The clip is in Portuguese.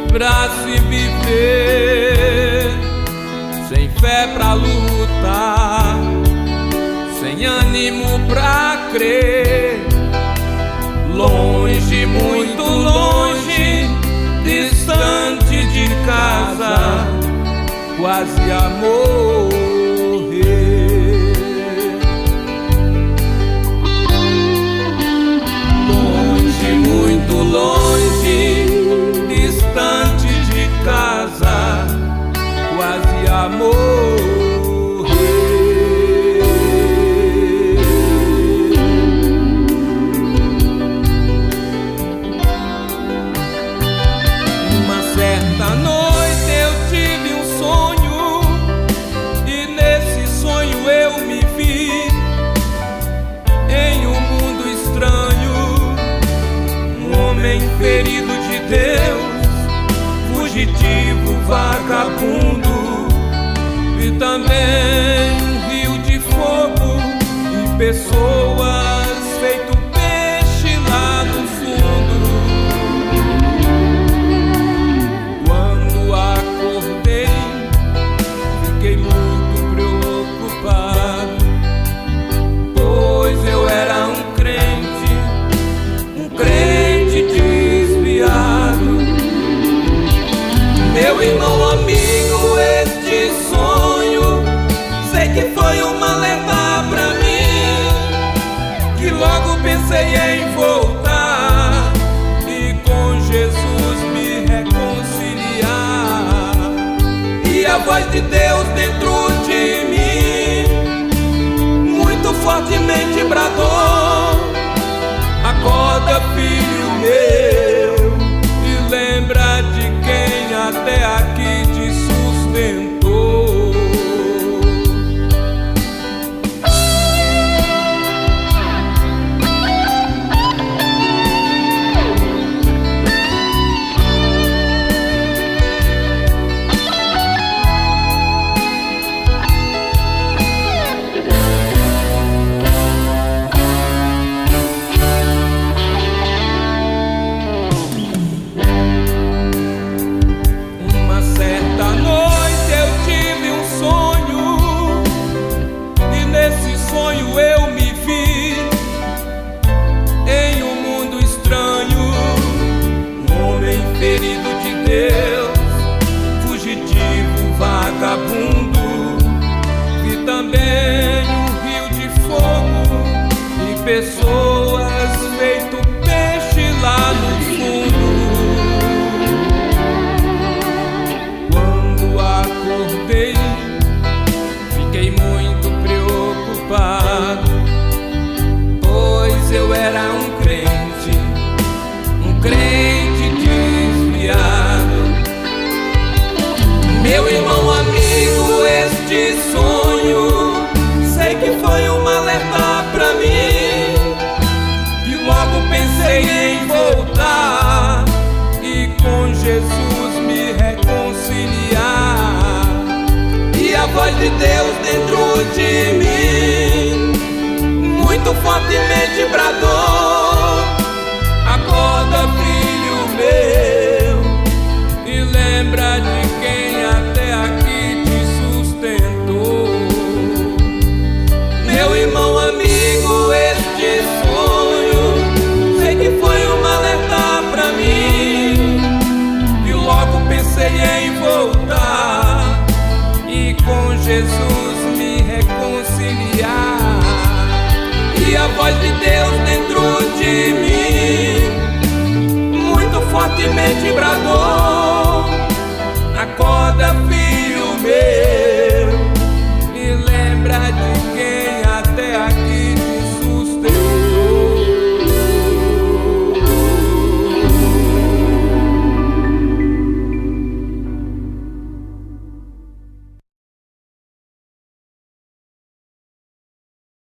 pra se viver, sem fé pra lutar, sem ânimo pra crer, longe, muito longe, distante de casa, quase a morrer. Longe, muito longe, distante de casa, quase a morrer. Uma certa noite eu tive um sonho, e nesse sonho eu me vi em um mundo estranho, um homem ferido de Deus, fugitivo, vagabundo, e também um rio de fogo e pessoas feito peixe lá no fundo. Quando acordei, fiquei muito preocupado, pois eu era um crente desviado. Meu irmão amigo, este sonho, sei que foi uma leva pra mim, que logo pensei em voltar e com Jesus me reconciliar. E a voz de Deus dentro de mim muito fortemente bradou: acorda, filho meu, e lembra de quem até aqui te sustentou. Eu me vi em um mundo estranho, um homem ferido de Deus, fugitivo, vagabundo, vi também um rio de fogo e pessoas feito peixe lá no fundo. Quando acordei, fiquei muito preocupado, pois eu era um crente desviado. Meu irmão amigo, este sonho, sei que foi uma alerta pra mim, que logo pensei em voltar e com Jesus me reconciliar. E a voz de Deus dentro de mim muito fortemente bradou: acorda, filho meu, e lembra de quem até aqui te sustentou. Meu irmão amigo, este sonho, sei que foi uma alerta pra mim, que logo pensei em voltar e com Jesus me reconciliar. E a voz de Deus dentro de mim muito fortemente bradou: